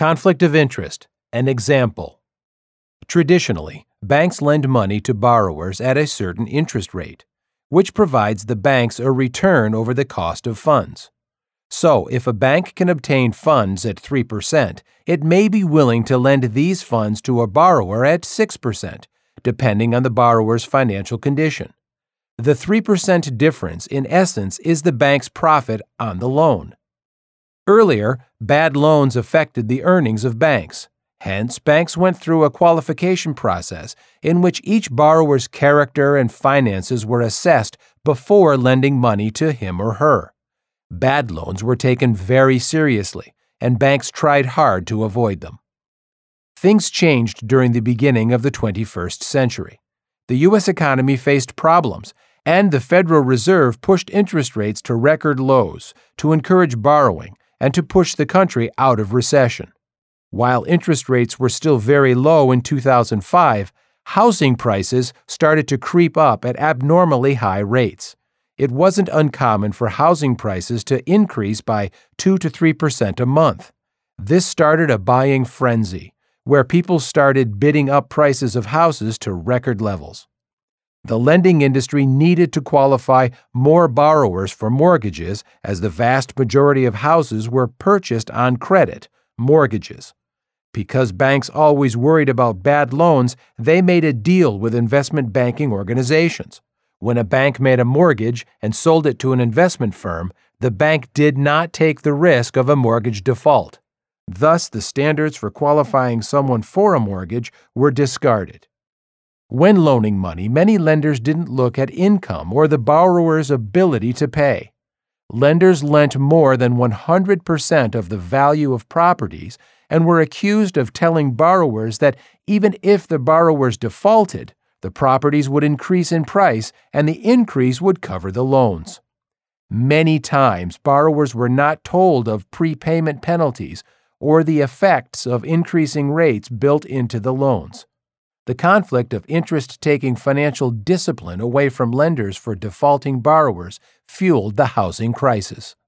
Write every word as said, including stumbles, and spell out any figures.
Conflict of interest. An example. Traditionally, banks lend money to borrowers at a certain interest rate, which provides the banks a return over the cost of funds. So, if a bank can obtain funds at three percent, it may be willing to lend these funds to a borrower at six percent, depending on the borrower's financial condition. The three percent difference, in essence, is the bank's profit on the loan. Earlier, bad loans affected the earnings of banks. Hence, banks went through a qualification process in which each borrower's character and finances were assessed before lending money to him or her. Bad loans were taken very seriously, and banks tried hard to avoid them. Things changed during the beginning of the twenty-first century. The U S economy faced problems, and the Federal Reserve pushed interest rates to record lows to encourage borrowing and to push the country out of recession. While interest rates were still very low in two thousand five, housing prices started to creep up at abnormally high rates. It wasn't uncommon for housing prices to increase by two to three percent a month. This started a buying frenzy, where people started bidding up prices of houses to record levels. The lending industry needed to qualify more borrowers for mortgages, as the vast majority of houses were purchased on credit, mortgages. Because banks always worried about bad loans, they made a deal with investment banking organizations. When a bank made a mortgage and sold it to an investment firm, the bank did not take the risk of a mortgage default. Thus, the standards for qualifying someone for a mortgage were discarded. When loaning money, many lenders didn't look at income or the borrower's ability to pay. Lenders lent more than one hundred percent of the value of properties and were accused of telling borrowers that even if the borrowers defaulted, the properties would increase in price and the increase would cover the loans. Many times, borrowers were not told of prepayment penalties or the effects of increasing rates built into the loans. The conflict of interest taking financial discipline away from lenders for defaulting borrowers fueled the housing crisis.